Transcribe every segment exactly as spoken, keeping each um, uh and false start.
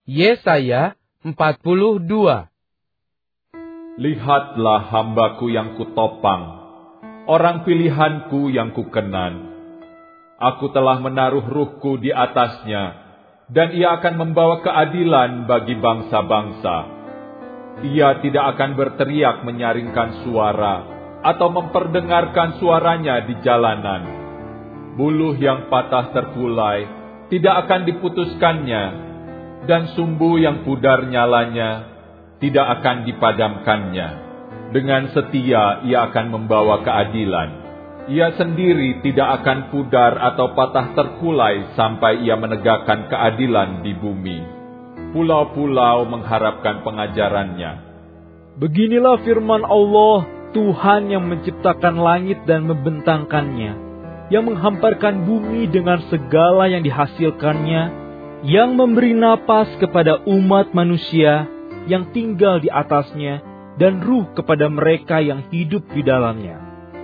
Yesaya empat puluh dua. Lihatlah hambaku yang kutopang, orang pilihanku yang kukenan. Aku telah menaruh ruhku di atasnya, dan ia akan membawa keadilan bagi bangsa-bangsa. Ia tidak akan berteriak menyaringkan suara, atau memperdengarkan suaranya di jalanan. Buluh yang patah terkulai tidak akan diputuskannya, dan sumbu yang pudar nyalanya tidak akan dipadamkannya. Dengan setia ia akan membawa keadilan. Ia sendiri tidak akan pudar atau patah terkulai sampai ia menegakkan keadilan di bumi. Pulau-pulau mengharapkan pengajarannya. Beginilah firman Allah, Tuhan yang menciptakan langit dan membentangkannya, yang menghamparkan bumi dengan segala yang dihasilkannya, yang memberi napas kepada umat manusia yang tinggal di atasnya, dan ruh kepada mereka yang hidup di dalamnya.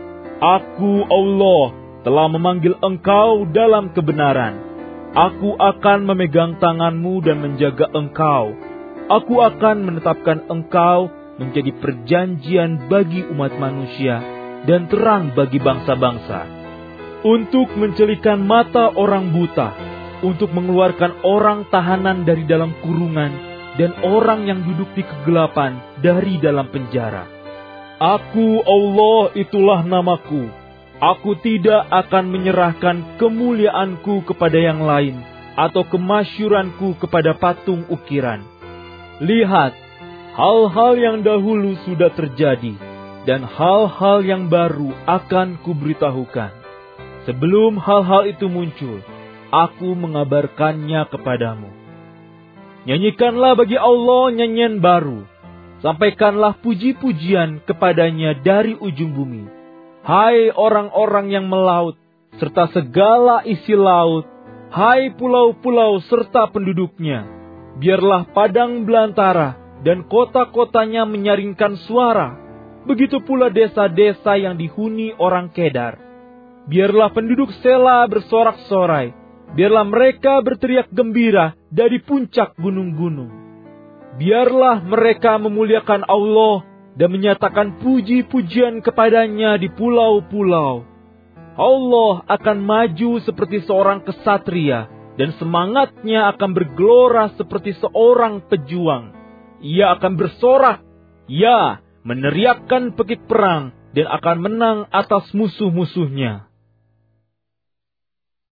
Aku, Allah, telah memanggil engkau dalam kebenaran. Aku akan memegang tanganmu dan menjaga engkau. Aku akan menetapkan engkau menjadi perjanjian bagi umat manusia dan terang bagi bangsa-bangsa, untuk mencelikan mata orang buta, untuk mengeluarkan orang tahanan dari dalam kurungan, dan orang yang duduk di kegelapan dari dalam penjara. Aku, Allah, itulah namaku. Aku tidak akan menyerahkan kemuliaanku kepada yang lain, atau kemasyuranku kepada patung ukiran. Lihat, hal-hal yang dahulu sudah terjadi, dan hal-hal yang baru akan kuberitahukan. Sebelum hal-hal itu muncul, aku mengabarkannya kepadamu. Nyanyikanlah bagi Allah nyanyian baru. Sampaikanlah puji-pujian kepadanya dari ujung bumi. Hai orang-orang yang melaut, serta segala isi laut. Hai pulau-pulau serta penduduknya. Biarlah padang belantara dan kota-kotanya menyaringkan suara. Begitu pula desa-desa yang dihuni orang Kedar. Biarlah penduduk Sela bersorak-sorai. Biarlah mereka berteriak gembira dari puncak gunung-gunung. Biarlah mereka memuliakan Allah dan menyatakan puji-pujian kepadanya di pulau-pulau. Allah akan maju seperti seorang kesatria, dan semangatnya akan bergelora seperti seorang pejuang. Ia akan bersorak, ya, meneriakkan pekik perang, dan akan menang atas musuh-musuhnya.